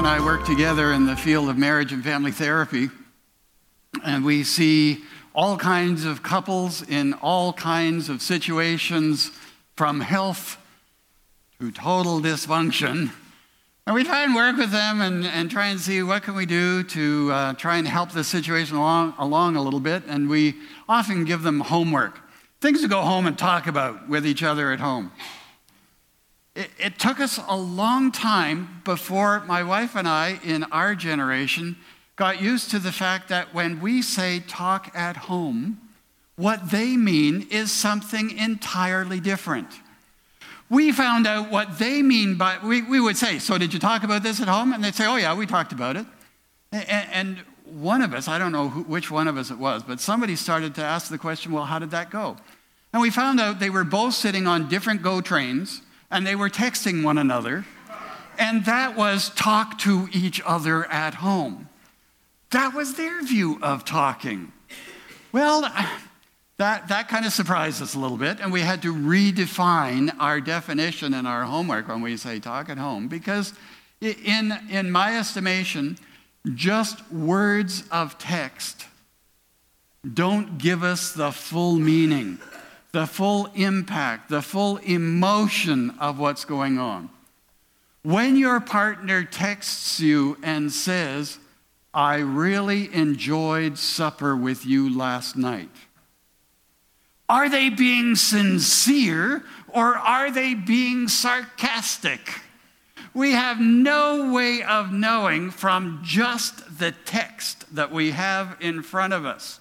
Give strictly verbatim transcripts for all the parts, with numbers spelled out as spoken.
and I work together in the field of marriage and family therapy, and we see all kinds of couples in all kinds of situations, from health to total dysfunction. And we try and work with them and, and try and see what can we do to uh, try and help this situation along, along a little bit. And we often give them homework, things to go home and talk about with each other at home. It, it took us a long time before my wife and I, in our generation, got used to the fact that when we say talk at home, what they mean is something entirely different. We found out what they mean by, we, we would say, so did you talk about this at home? And they'd say, oh yeah, we talked about it. And, and one of us, I don't know who, which one of us it was, but somebody started to ask the question, well, how did that go? And we found out they were both sitting on different GO trains, and they were texting one another, and that was talk to each other at home. That was their view of talking. Well, that, that kind of surprised us a little bit, and we had to redefine our definition in our homework when we say talk at home, because in, in my estimation, just words of text don't give us the full meaning, the full impact, the full emotion of what's going on. When your partner texts you and says, I really enjoyed supper with you last night, are they being sincere or are they being sarcastic? We have no way of knowing from just the text that we have in front of us.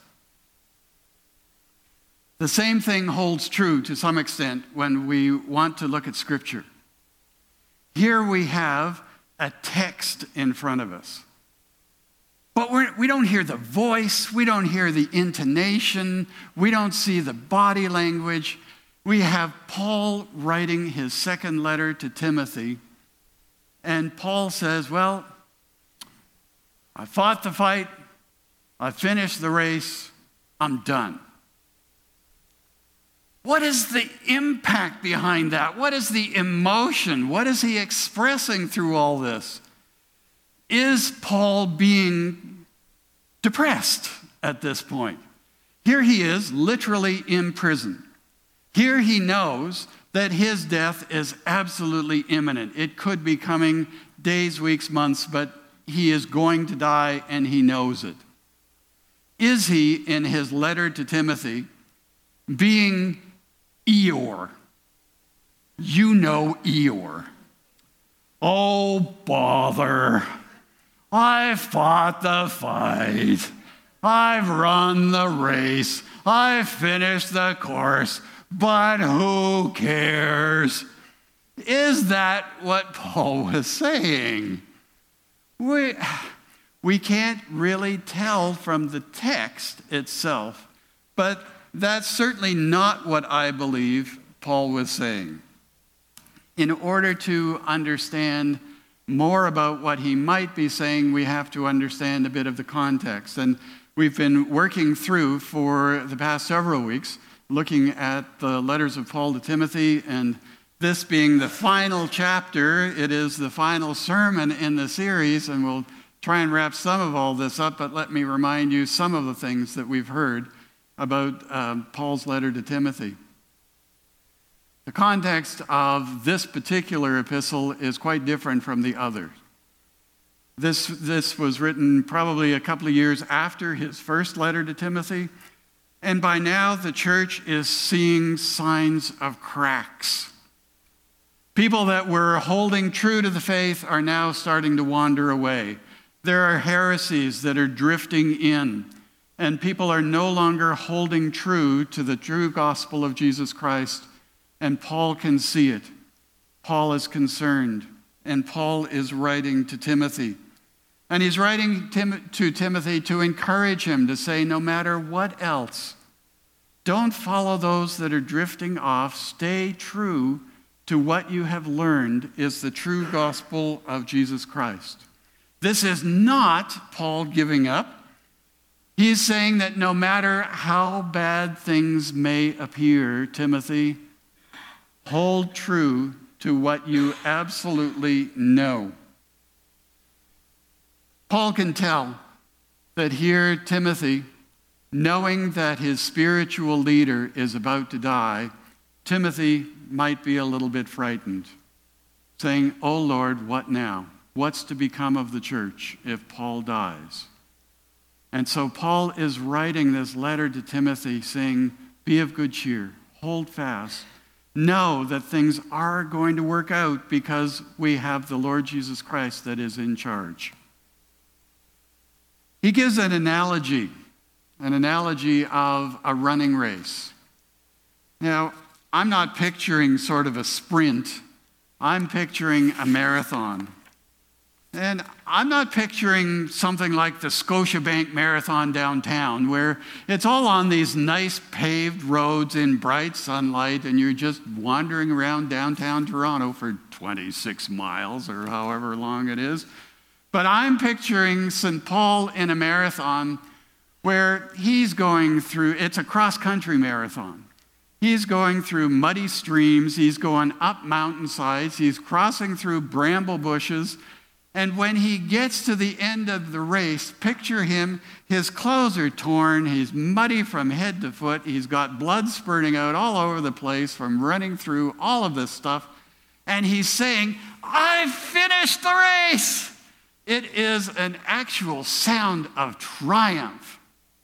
The same thing holds true to some extent when we want to look at Scripture. Here we have a text in front of us. But we're, we don't hear the voice, we don't hear the intonation, we don't see the body language. We have Paul writing his second letter to Timothy, and Paul says, well, I fought the fight, I finished the race, I'm done. What is the impact behind that? What is the emotion? What is he expressing through all this? Is Paul being depressed at this point? Here he is, literally in prison. Here he knows that his death is absolutely imminent. It could be coming days, weeks, months, but he is going to die and he knows it. Is he, in his letter to Timothy, being Eeyore? You know Eeyore. Oh, bother. I fought the fight. I've run the race. I've finished the course. But who cares? Is that what Paul was saying? We, we can't really tell from the text itself, but that's certainly not what I believe Paul was saying. In order to understand more about what he might be saying, we have to understand a bit of the context. And we've been working through for the past several weeks, looking at the letters of Paul to Timothy, and this being the final chapter, it is the final sermon in the series, and we'll try and wrap some of all this up, but let me remind you some of the things that we've heard about um, Paul's letter to Timothy. The context of this particular epistle is quite different from the others. This, this was written probably a couple of years after his first letter to Timothy, and by now the church is seeing signs of cracks. People that were holding true to the faith are now starting to wander away. There are heresies that are drifting in, and people are no longer holding true to the true gospel of Jesus Christ. And Paul can see it. Paul is concerned. And Paul is writing to Timothy. And he's writing Tim- to Timothy to encourage him to say, no matter what else, don't follow those that are drifting off. Stay true to what you have learned is the true gospel of Jesus Christ. This is not Paul giving up. He's saying that no matter how bad things may appear, Timothy, hold true to what you absolutely know. Paul can tell that here Timothy, knowing that his spiritual leader is about to die, Timothy might be a little bit frightened, saying, "Oh Lord, what now? What's to become of the church if Paul dies?" And so Paul is writing this letter to Timothy saying, be of good cheer, hold fast, know that things are going to work out because we have the Lord Jesus Christ that is in charge. He gives an analogy, an analogy of a running race. Now, I'm not picturing sort of a sprint. I'm picturing a marathon. And I'm not picturing something like the Scotiabank Marathon downtown, where it's all on these nice paved roads in bright sunlight, and you're just wandering around downtown Toronto for twenty-six miles or however long it is. But I'm picturing Saint Paul in a marathon where he's going through, it's a cross-country marathon. He's going through muddy streams, he's going up mountainsides, he's crossing through bramble bushes. And when he gets to the end of the race, picture him, his clothes are torn, he's muddy from head to foot, he's got blood spurting out all over the place from running through all of this stuff, and he's saying, "I finished the race!" It is an actual sound of triumph.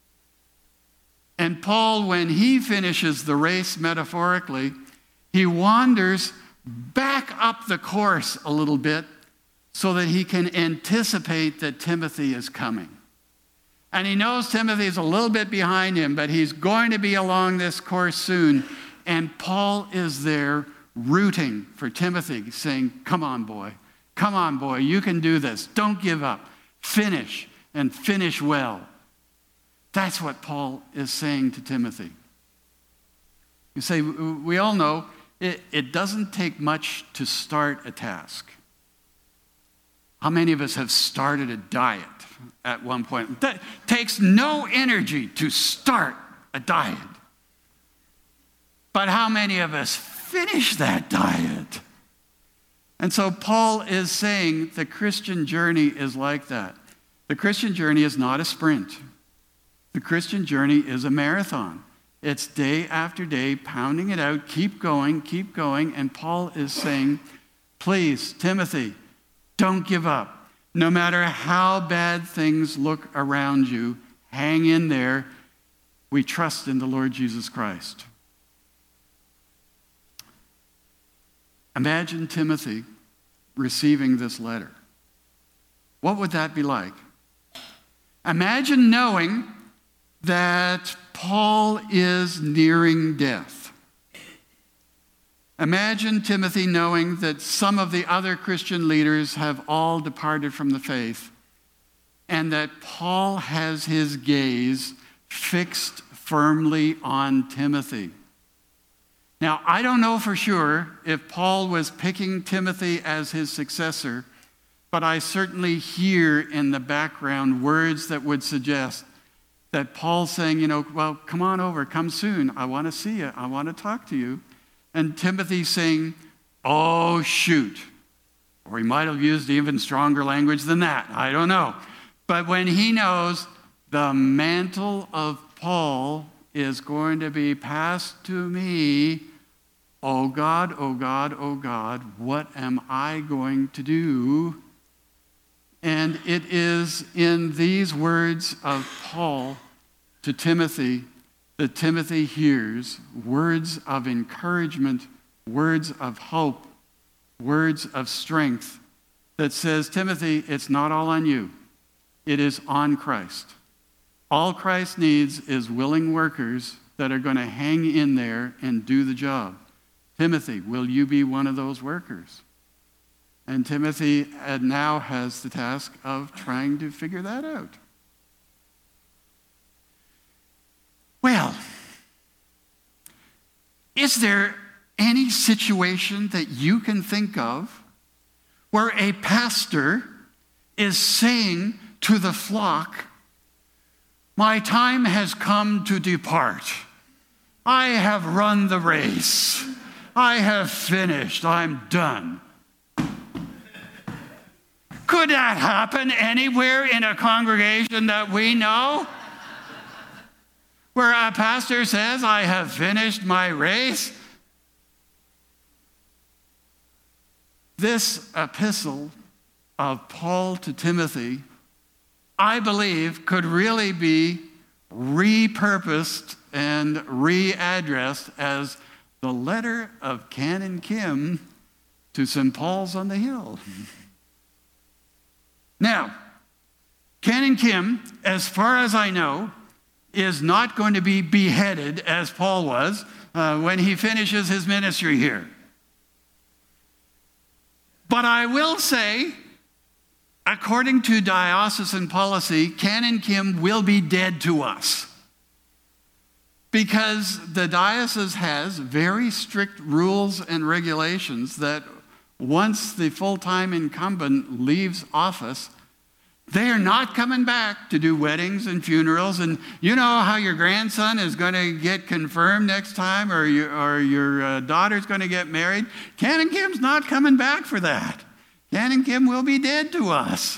And Paul, when he finishes the race metaphorically, he wanders back up the course a little bit so that he can anticipate that Timothy is coming. And he knows Timothy is a little bit behind him, but he's going to be along this course soon. And Paul is there rooting for Timothy, saying, "Come on, boy. Come on, boy. You can do this. Don't give up. Finish, and finish well." That's what Paul is saying to Timothy. You say, we all know it, it doesn't take much to start a task. How many of us have started a diet at one point? That takes no energy to start a diet. But how many of us finish that diet? And so Paul is saying the Christian journey is like that. The Christian journey is not a sprint. The Christian journey is a marathon. It's day after day, pounding it out, keep going, keep going. And Paul is saying, please, Timothy, don't give up. No matter how bad things look around you, hang in there. We trust in the Lord Jesus Christ. Imagine Timothy receiving this letter. What would that be like? Imagine knowing that Paul is nearing death. Imagine Timothy knowing that some of the other Christian leaders have all departed from the faith, and that Paul has his gaze fixed firmly on Timothy. Now, I don't know for sure if Paul was picking Timothy as his successor, but I certainly hear in the background words that would suggest that Paul's saying, you know, well, come on over, come soon. I want to see you. I want to talk to you. And Timothy saying, oh, shoot. Or he might have used even stronger language than that. I don't know. But when he knows the mantle of Paul is going to be passed to me, oh God, oh God, oh God, what am I going to do? And it is in these words of Paul to Timothy that Timothy hears words of encouragement, words of hope, words of strength that says, Timothy, it's not all on you. It is on Christ. All Christ needs is willing workers that are going to hang in there and do the job. Timothy, will you be one of those workers? And Timothy now has the task of trying to figure that out. Well, is there any situation that you can think of where a pastor is saying to the flock, my time has come to depart. I have run the race. I have finished. I'm done. Could that happen anywhere in a congregation that we know? Where a pastor says, I have finished my race? This epistle of Paul to Timothy, I believe, could really be repurposed and readdressed as the letter of Canon Kim to Saint Paul's on the Hill. Now, Canon Kim, as far as I know, is not going to be beheaded as Paul was uh, when he finishes his ministry here. But I will say, according to diocesan policy, Canon Kim will be dead to us. Because the diocese has very strict rules and regulations that once the full-time incumbent leaves office, they are not coming back to do weddings and funerals. And you know how your grandson is going to get confirmed next time, or your, or your uh, daughter's going to get married? Canon Kim's not coming back for that. Canon Kim will be dead to us.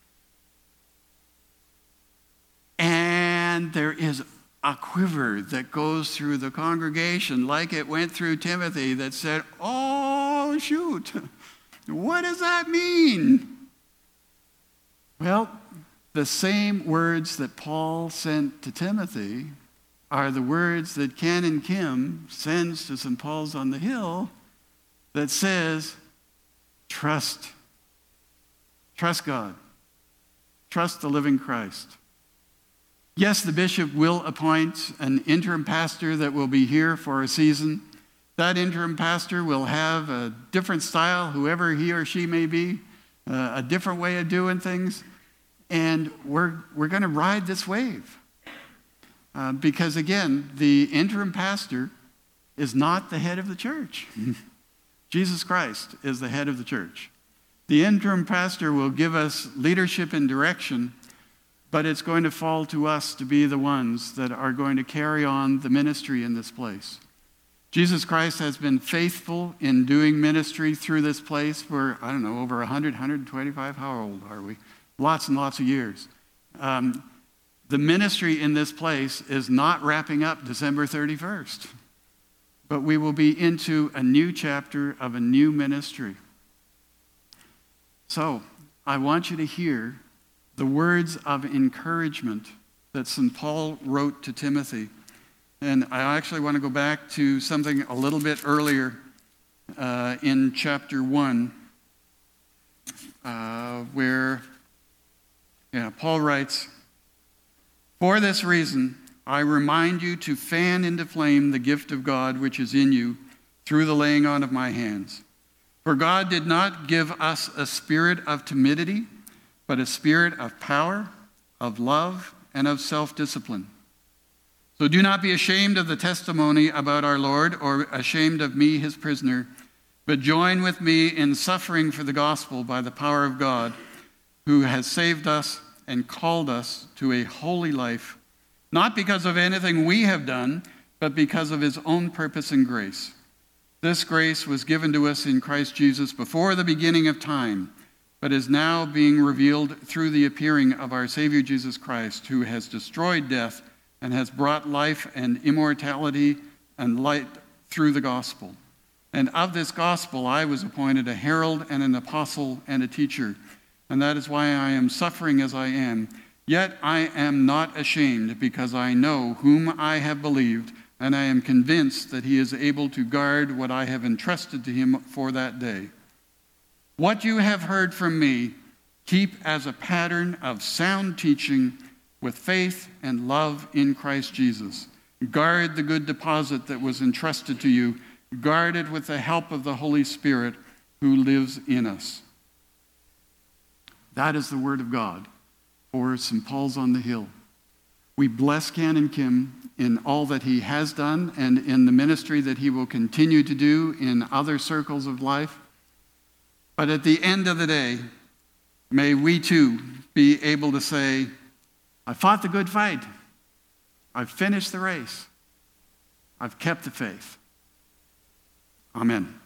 And there is a quiver that goes through the congregation like it went through Timothy that said, oh, shoot, what does that mean? Well, the same words that Paul sent to Timothy are the words that Canon Kim sends to Saint Paul's on the Hill that says, trust. Trust God. Trust the living Christ. Yes, the bishop will appoint an interim pastor that will be here for a season. That interim pastor will have a different style, whoever he or she may be, uh, a different way of doing things. And we're, we're going to ride this wave. Uh, because again, the interim pastor is not the head of the church. Jesus Christ is the head of the church. The interim pastor will give us leadership and direction, but it's going to fall to us to be the ones that are going to carry on the ministry in this place. Jesus Christ has been faithful in doing ministry through this place for, I don't know, over one hundred, one hundred twenty-five, how old are we? Lots and lots of years. Um, the ministry in this place is not wrapping up December thirty-first, but we will be into a new chapter of a new ministry. So, I want you to hear the words of encouragement that Saint Paul wrote to Timothy. And I actually want to go back to something a little bit earlier uh, in chapter one, uh, where yeah, Paul writes, "For this reason, I remind you to fan into flame the gift of God which is in you through the laying on of my hands. For God did not give us a spirit of timidity, but a spirit of power, of love, and of self-discipline. So do not be ashamed of the testimony about our Lord, or ashamed of me, his prisoner, but join with me in suffering for the gospel by the power of God, who has saved us and called us to a holy life, not because of anything we have done, but because of his own purpose and grace. This grace was given to us in Christ Jesus before the beginning of time, but is now being revealed through the appearing of our Savior Jesus Christ, who has destroyed death and has brought life and immortality and light through the gospel. And of this gospel I was appointed a herald and an apostle and a teacher, and that is why I am suffering as I am. Yet I am not ashamed, because I know whom I have believed, and I am convinced that he is able to guard what I have entrusted to him for that day. What you have heard from me, keep as a pattern of sound teaching with faith and love in Christ Jesus. Guard the good deposit that was entrusted to you. Guard it with the help of the Holy Spirit who lives in us." That is the word of God for Saint Paul's on the Hill. We bless Canon Kim in all that he has done and in the ministry that he will continue to do in other circles of life. But at the end of the day, may we too be able to say, I fought the good fight. I've finished the race. I've kept the faith. Amen.